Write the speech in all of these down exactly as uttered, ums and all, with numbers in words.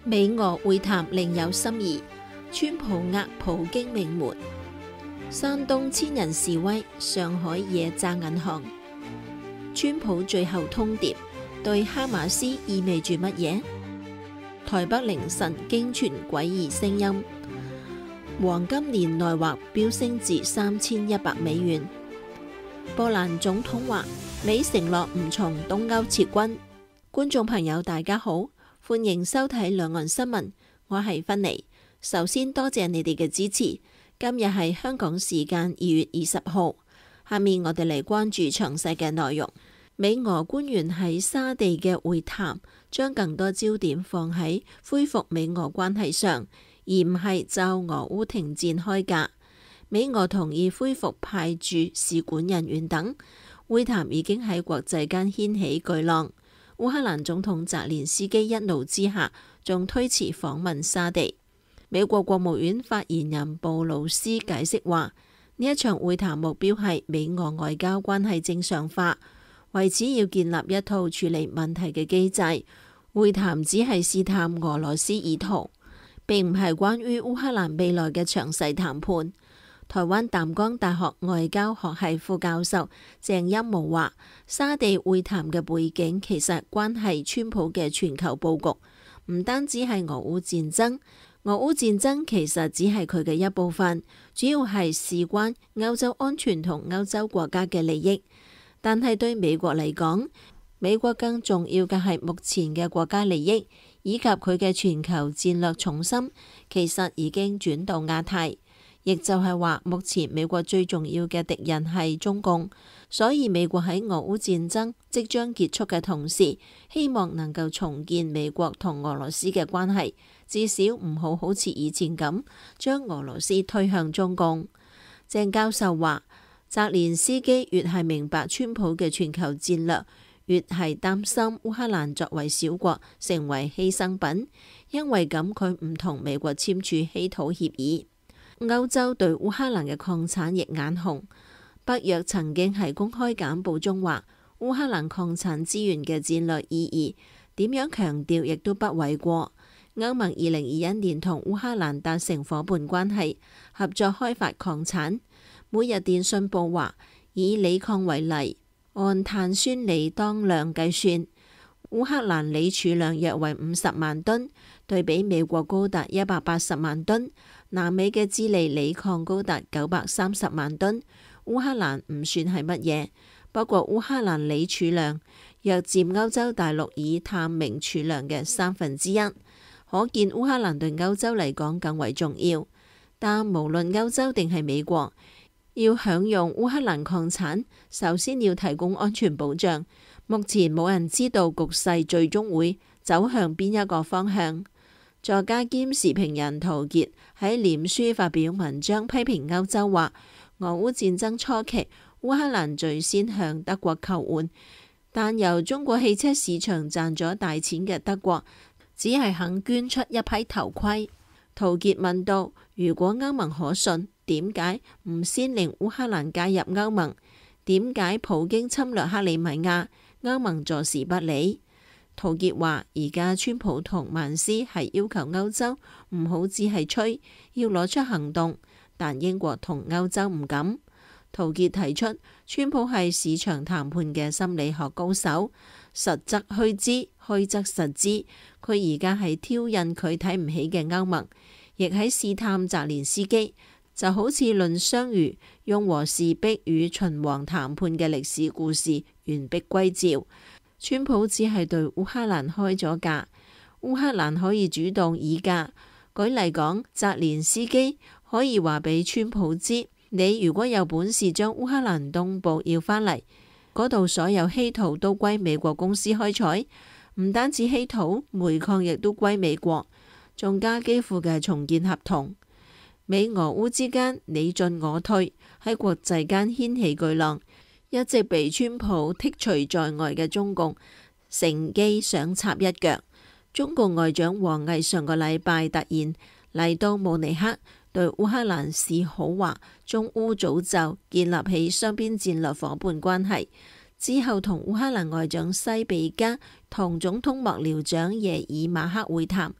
美俄會談另有心意，川普壓普京名門。山東千人示威，上海夜炸銀行。川普最後通牒對哈馬斯意味住乜嘢？台北凌晨驚傳詭異聲音，黃金年內劃飆升至三千一百美元。波蘭總統話美承諾唔從東歐撤軍。觀眾朋友大家好，歡迎收睇兩岸新聞，我係芬妮。首先多謝你哋嘅支持。今日係香港時間二月二十號，下面我哋嚟關注詳細嘅內容。美俄官員喺沙地嘅會談，將更多焦點放喺恢復美俄關係上，而唔係就俄烏停戰開價。美俄同意恢復派駐使館人員等，會談已經喺國際間掀起巨浪。烏克蘭總統澤連斯基一怒之下，仲推遲訪問沙地。美國國務院發言人布魯斯解釋話，呢一場會談目標係美俄外交關係正常化，為此要建立一套處理問題嘅機制。會談只係試探俄羅斯意圖，並唔係關於烏克蘭未來嘅詳細談判。台灣淡江大學外交學系副教授鄭欽模話，沙地會談嘅背景其實關係川普嘅全球佈局，唔單止係俄烏戰爭。俄烏戰爭其實只係佢嘅一部分，主要係事關歐洲安全同歐洲國家嘅利益。但係對美國嚟講，美國更重要嘅係目前嘅國家利益，以及佢嘅全球戰略重心，其實已經轉到亞太。亦就係話，目前美國最重要嘅敵人係中共，所以美國喺俄烏戰爭即將結束嘅同時，希望能夠重建美國同俄羅斯嘅關係，至少唔好好似以前咁將俄羅斯推向中共。鄭教授話，澤連斯基越係明白川普嘅全球戰略，越係擔心烏克蘭作為小國成為犧牲品，因為咁佢唔同美國簽署稀土協議。歐洲對烏克蘭嘅礦產亦眼紅，北約曾經喺公開簡報中話，烏克蘭礦產資源嘅戰略意義點樣強調亦都不為過。歐盟二零二一年同烏克蘭達成夥伴關係，合作開發礦產。每日電訊報話，以鋰礦為例，按碳酸鋰當量計算，烏克蘭鋰儲量約為五十萬噸，對比美國高達一百八十萬噸。南美嘅智利鋰礦高達九百三十萬噸，烏克蘭唔算係乜嘢。不過烏克蘭鋰儲量約佔歐洲大陸已探明儲量嘅三分之一，可見烏克蘭對歐洲嚟講更為重要。但無論歐洲定係美國，要享用烏克蘭礦產，首先要提供安全保障。目前冇人知道局勢最終會走向邊一個方向。作家兼時評人陶傑喺臉書發表文章批評歐洲，話俄烏戰爭初期，烏克蘭最先向德國求援，但由中國汽車市場賺咗大錢嘅德國，只係肯捐出一批頭盔。陶傑問道：如果歐盟可信，點解唔先令烏克蘭加入歐盟？點解普京侵略克里米亞，歐盟坐視不理？陶傑話：而家川普同曼斯係要求歐洲唔好只係吹，要攞出行動，但英國同歐洲唔敢。陶傑提出，川普係市場談判嘅心理學高手，實則虛之，虛則實之。佢而家係挑釁佢睇唔起嘅歐盟，亦喺試探澤連斯基，就好似論相如，用和氏璧與秦王談判嘅歷史故事完璧歸趙。川普只係對烏克蘭開咗價，烏克蘭可以主動議價。舉例講，澤連斯基可以話俾川普知，你如果有本事將烏克蘭東部要返嚟，嗰度所有稀土都歸美國公司開採，唔單止稀土，煤礦亦都歸美國，仲加基輔嘅重建合同。美俄烏之間你進我退，喺國際間掀起巨浪。一直被川普剔除在外嘅中共，乘機想插一腳。中共外長王毅上個禮拜突然嚟到慕尼黑，對烏克蘭示好，話中烏早就建立起雙邊戰略夥伴關係。之後同烏克蘭外長西比加同總統幕僚長耶爾馬克會談，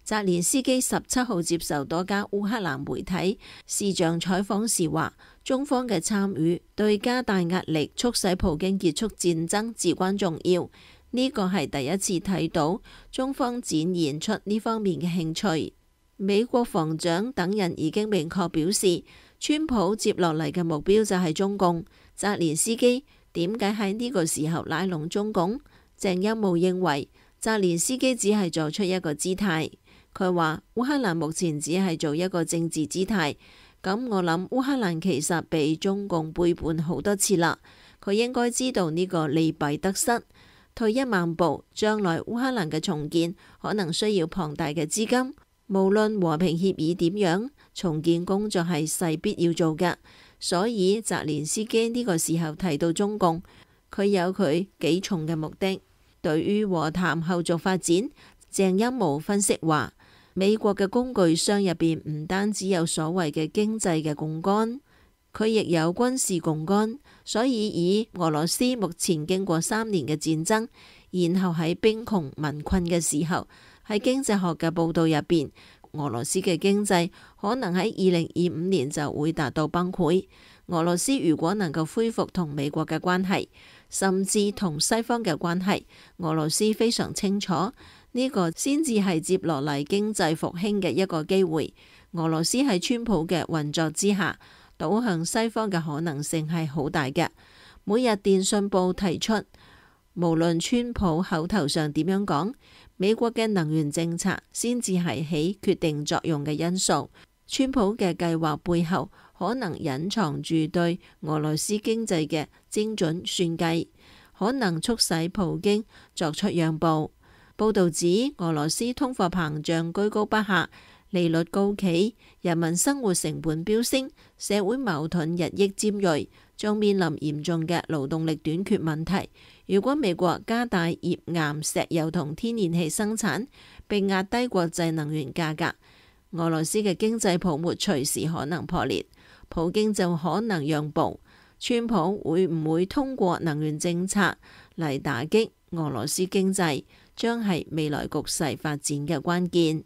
澤連斯基十七號接受多家烏克蘭媒體視像採訪時話，中方嘅參與對加大壓力促使普京結束戰爭至關重要。呢個係第一次睇到中方展現出呢方面嘅興趣。美國防長等人已經明確表示，川普接落嚟嘅目標就係中共。澤連斯基點解喺呢個時候拉攏中共？鄭欽模認為澤連斯基只係做出一個姿態。佢話烏克蘭目前只係做一個政治姿態，咁我諗烏克蘭其實被中共背叛好多次啦，佢應該知道呢個利弊得失。退一萬步，將來烏克蘭嘅重建可能需要龐大嘅資金，無論和平協議點樣，重建工作係勢必要做嘅。所以澤連斯基呢個時候提到中共，佢有佢幾重嘅目的。對於和談後續發展，鄭欽模分析話，美國嘅工具箱入邊唔單止有所謂嘅經濟嘅槓桿，佢亦有軍事槓桿。所以以俄羅斯目前經過三年嘅戰爭，然後喺兵窮民困嘅時候，喺經濟學嘅報道入邊，俄羅斯嘅經濟可能喺二零二五年就會達到崩潰。俄羅斯如果能夠恢復同美國嘅關係，甚至同西方嘅關係，俄羅斯非常清楚。呢個先至係接落嚟經濟復興嘅一個機會。俄羅斯喺川普嘅運作之下，倒向西方嘅可能性係好大嘅。每日電訊報提出，無論川普口頭上點樣講，美國嘅能源政策先至係起決定作用嘅因素。川普嘅計劃背後可能隱藏住對俄羅斯經濟嘅精準算計，可能促使普京作出讓步。報導指，俄羅斯通貨膨脹居高不下，利率高企，人民生活成本飆升，社會矛盾日益尖鋭，仲面臨嚴重嘅勞動力短缺問題。如果美國加大頁岩石油同天然氣生產，並壓低國際能源價格，俄羅斯嘅經濟泡沫隨時可能破裂，普京就可能讓步。川普會唔會通過能源政策嚟打擊俄羅斯經濟，將係未來局勢發展嘅關鍵。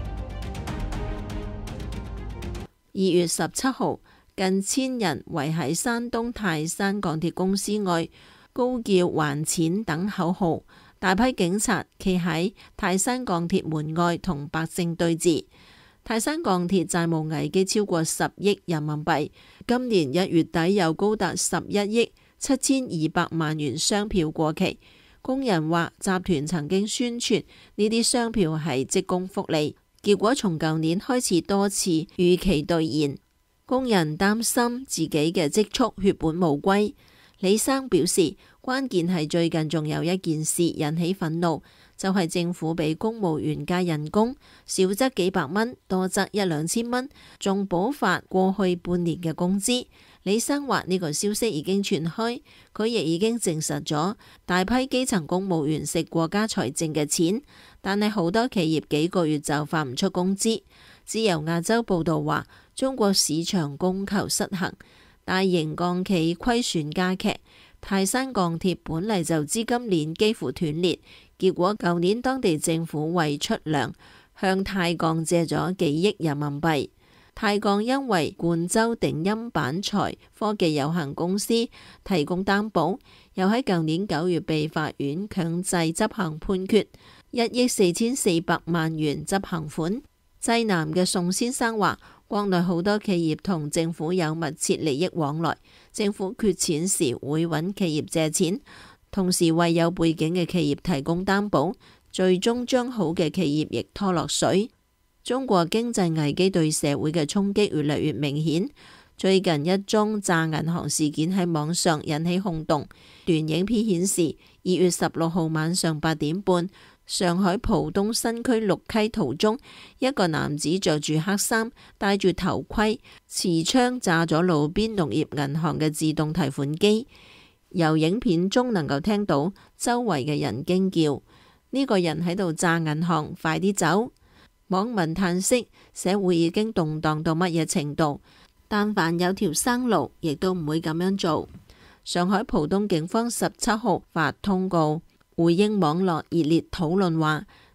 二月十七號，近千人圍喺山東泰山鋼鐵公司外，高叫還錢等口號，大批警察企喺泰山鋼鐵門外同百姓對峙。泰山鋼鐵債務危機超過十億人民幣，今年一月底有高達十一億七千二百萬元商票過期。工人話集團曾經宣傳呢啲商票係職工福利，結果從舊年開始多次逾期兌現，工人擔心自己嘅積蓄血本無歸。李生表示，關鍵係最近仲有一件事引起憤怒，就係政府俾公務員加人工，少則幾百蚊，多則一兩千蚊，仲補發過去半年嘅工資。李生話呢個消息已經傳開，佢亦已經證實咗大批基層公務員食國家財政嘅錢，但係好多企業幾個月就發唔出工資。自由亞洲報道話，中國市場供求失衡，大型鋼企虧損加劇，泰山鋼鐵本嚟就資金鏈幾乎斷裂，結果舊年當地政府為出糧，向泰鋼借咗幾億人民幣。泰鋼因為冠州定鑫板材科技有限公司提供擔保，又喺舊年九月被法院強制執行判決，一億四千四百萬元執行款。濟南嘅宋先生話，國內好多企業同政府有密切利益往來，政府缺錢時會揾企業借錢，同時為有背景嘅企業提供擔保，最終將好嘅企業亦拖落水。中國經濟危機對社會嘅衝擊越嚟越明顯。最近一宗詐銀行事件喺網上引起轟動。段影片顯示，二月十六號晚上八點半，上海浦東新區六溪途中，一個男子着住黑衫，戴住頭盔，持槍炸咗路邊農業銀行嘅自動提款機。由影片中能夠聽到周圍嘅人驚叫：呢個人喺度炸銀行，快啲走！網民嘆息，社會已經動盪到乜嘢程度？但凡有條生路，亦都唔會咁樣做。上海浦東警方十七號發通告回應網絡熱烈討論，話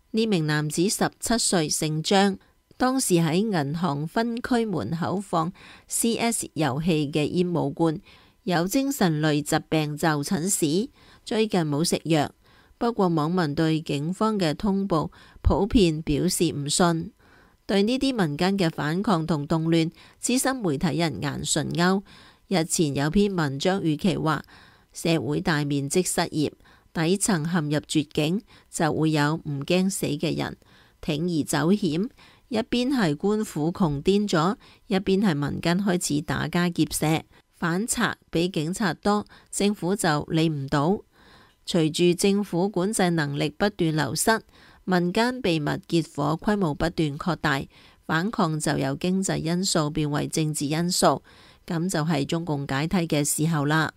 呢名男子十七歲，姓張，當時喺銀行分區門口放 C S 遊戲嘅煙霧罐，有精神類疾病就診史，最近冇食藥。不過網民對警方嘅通報普遍表示唔信。對呢啲民間嘅反抗同動亂，資深媒體人顏純鈎日前有篇文章預期話，社會大面積失業，底層陷入絕境，就會有唔驚死嘅人鋌而走險。一邊係官府窮癲咗，一邊係民間開始打家劫舍，反賊比警察多，政府就理唔到。隨住政府管制能力不斷流失，民間秘密結伙規模不斷擴大，反抗就由經濟因素變為政治因素，咁就係中共解體嘅時候啦。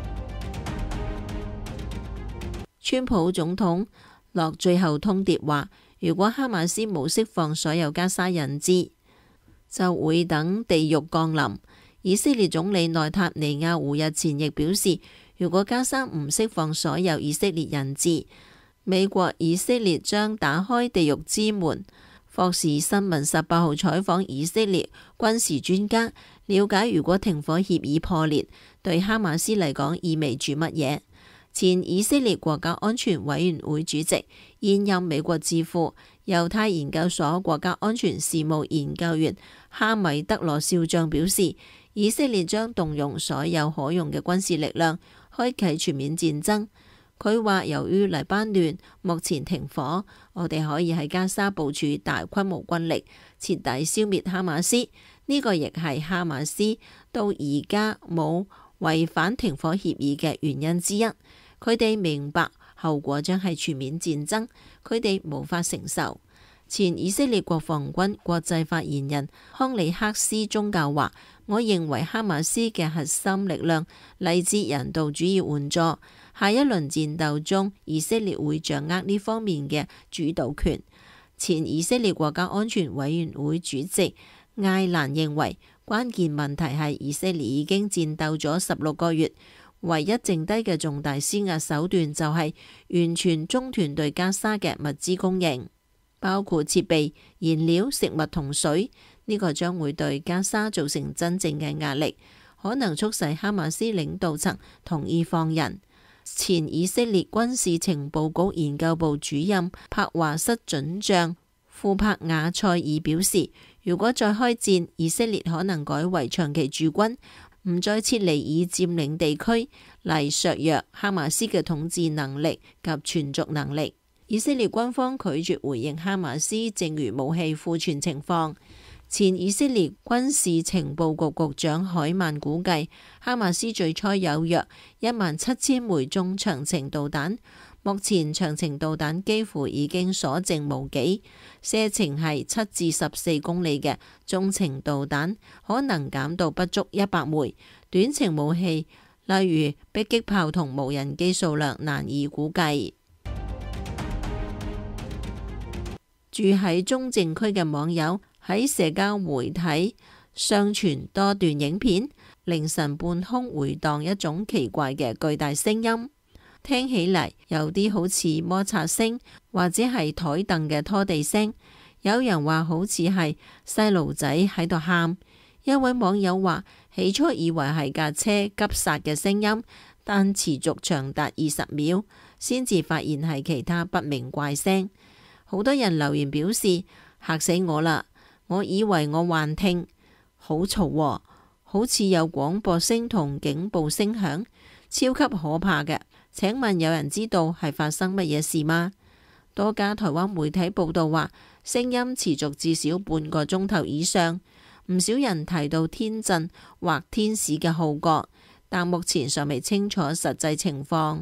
川普總統落最後通牒話，如果哈馬斯冇釋放所有加沙人質，就會等地獄降臨。以色列總理內塔尼亞胡日前亦表示，如果加沙唔釋放所有以色列人質，美國以色列將打開地獄之門。霍士新聞十八號採訪以色列軍事專家，了解如果停火協議破裂，對哈馬斯嚟講意味住乜嘢。前以色列國家安全委員會主席、現任美國智庫猶太研究所國家安全事務研究員哈米德羅少將表示，以色列將動用所有可用嘅軍事力量，開啟全面戰爭。佢話，由於黎巴嫩目前停火，我哋可以喺加沙部署大規模軍力，徹底消滅哈馬斯。呢、這個亦係哈馬斯到而家冇違反停火協議嘅原因之一。佢哋明白後果將係全面戰爭，佢哋無法承受。前以色列國防軍國際發言人康里克斯宗教話，我認為哈馬斯嘅核心力量嚟自人道主義援助。下一輪戰鬥中，以色列會掌握呢方面嘅主導權。前以色列國家安全委員會主席艾蘭認為，關鍵問題係以色列已經戰鬥咗十六個月，唯一剩低嘅重大施壓手段就係完全中斷對加沙嘅物資供應，包括設備、燃料、食物同水。呢、這個將會對加沙造成真正嘅壓力，可能促使哈馬斯領導層同意放人。前以色列軍事情報局研究部主任帕華什准將庫帕瓦塞爾表示，如果再開戰，以色列可能改為長期駐軍，唔再撤離已佔領地區，嚟削弱哈馬斯嘅統治能力及存續能力。以色列軍方拒絕回應哈馬斯剩餘武器庫存情況。前以色列軍事情報局局長海曼估計，哈馬斯最初有約一萬七千枚中長程導彈，目前長程導彈幾乎已經所剩無幾，射程係七至十四公里嘅中程導彈可能減到不足一百枚，短程武器例如迫擊炮同無人機數量難以估計。住喺中正區嘅網友喺社交媒體上傳多段影片，凌晨半空回盪一種奇怪嘅巨大聲音，聽起嚟有啲好似摩擦聲，或者係台凳嘅拖地聲。有人話好似係細路仔喺度喊。一位網友話，起初以為係架車急剎嘅聲音，但持續長達二十秒，先至發現係其他不明怪聲。好多人留言表示，嚇死我啦！我以為我幻聽，好嘈喎，好似有廣播聲同警報聲響，超級可怕嘅。請問有人知道係發生乜嘢事嗎？多家台灣媒體報道話，聲音持續至少半個鐘頭以上，唔少人提到天震或天使嘅號角，但目前尚未清楚實際情況。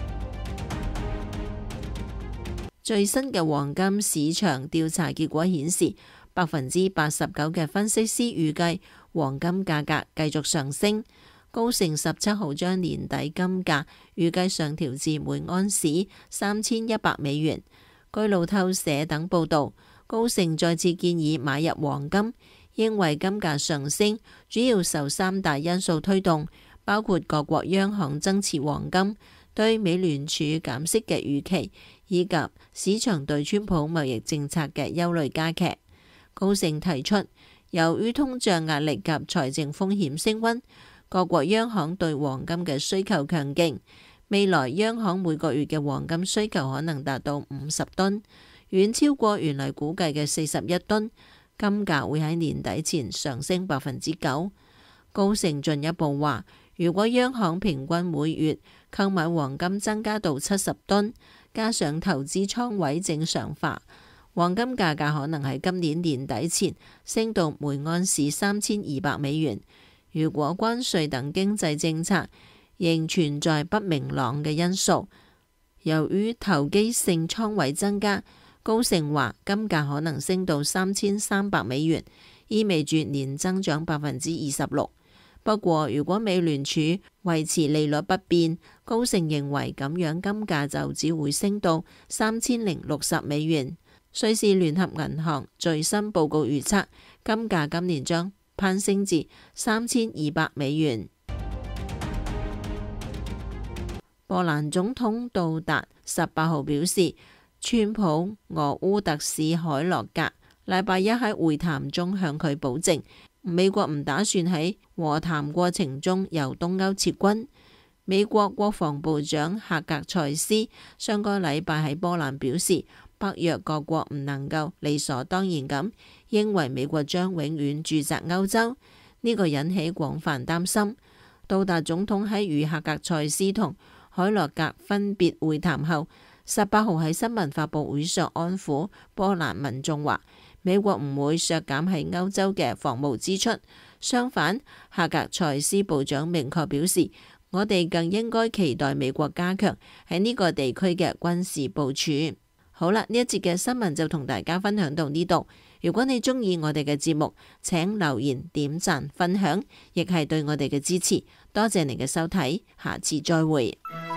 最新嘅黃金市場調查結果顯示，百分之八十九嘅分析師預計黃金價格繼續上升。高盛十七號將年底金價預計上調至每安士三千一百美元。據路透社等報道，高盛再次建議買入黃金，認為金價上升主要受三大因素推動，包括各國央行增持黃金、 對美聯儲減息嘅預期，以及市場對川普貿易政策嘅憂慮加劇。高盛提出，由於通脹壓力及財政風險升溫，各國央行對黃金嘅需求強勁。未來央行每個月嘅黃金需求可能達到五十噸，遠超過原來估計嘅四十一噸。金價會喺年底前上升百分之九。高盛進一步話，如果央行平均每月購買黃金增加到七十噸，加上投資倉位正常化，黃金價格可能喺今年年底前升到每盎司三千二百美元。如果關稅等經濟政策仍存在不明朗嘅因素，由於投機性倉位增加，高盛話金價可能升到三千三百美元，意味住年增長百分之二十六。不過，如果美聯儲維持利率不變，高盛認為咁樣金價就只會升到三千零六十美元。瑞士聯合銀行最新報告預測，金價今年將攀升至三千二百美元。波蘭總統杜達十八號表示，川普俄烏特使海洛格禮拜一喺會談中向佢保證，美國唔打算喺和談過程中由東歐撤軍。美國國防部長夏格塞斯上個禮拜喺波蘭表示，北約各國唔能夠理所當然咁認為美國將永遠駐紮歐洲，呢、這個引起廣泛擔心。杜達總統喺與夏格塞斯同海洛格分別會談後，十八號喺新聞發佈會上安撫波蘭民眾話，美國唔會削減喺歐洲嘅防務支出，相反，夏格塞斯部長明確表示，我哋更應該期待美國加強喺呢個地區嘅軍事部署。好啦，呢一節嘅新聞就同大家分享到呢度。如果你中意我哋嘅節目，請留言、點讚、分享，亦係對我哋嘅支持。多謝你嘅收睇，下次再會。